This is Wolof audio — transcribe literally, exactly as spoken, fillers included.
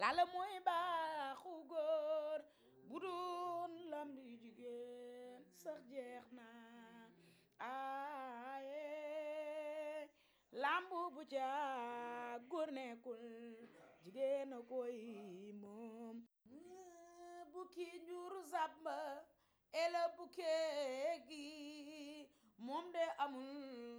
lala mooy baaxu góor bu doon lam di jigéen sax jeex na aaye lambu bu ca góor nekkul jigéen a koy moom bukki njuru sàmba ela bukke gi moom de amul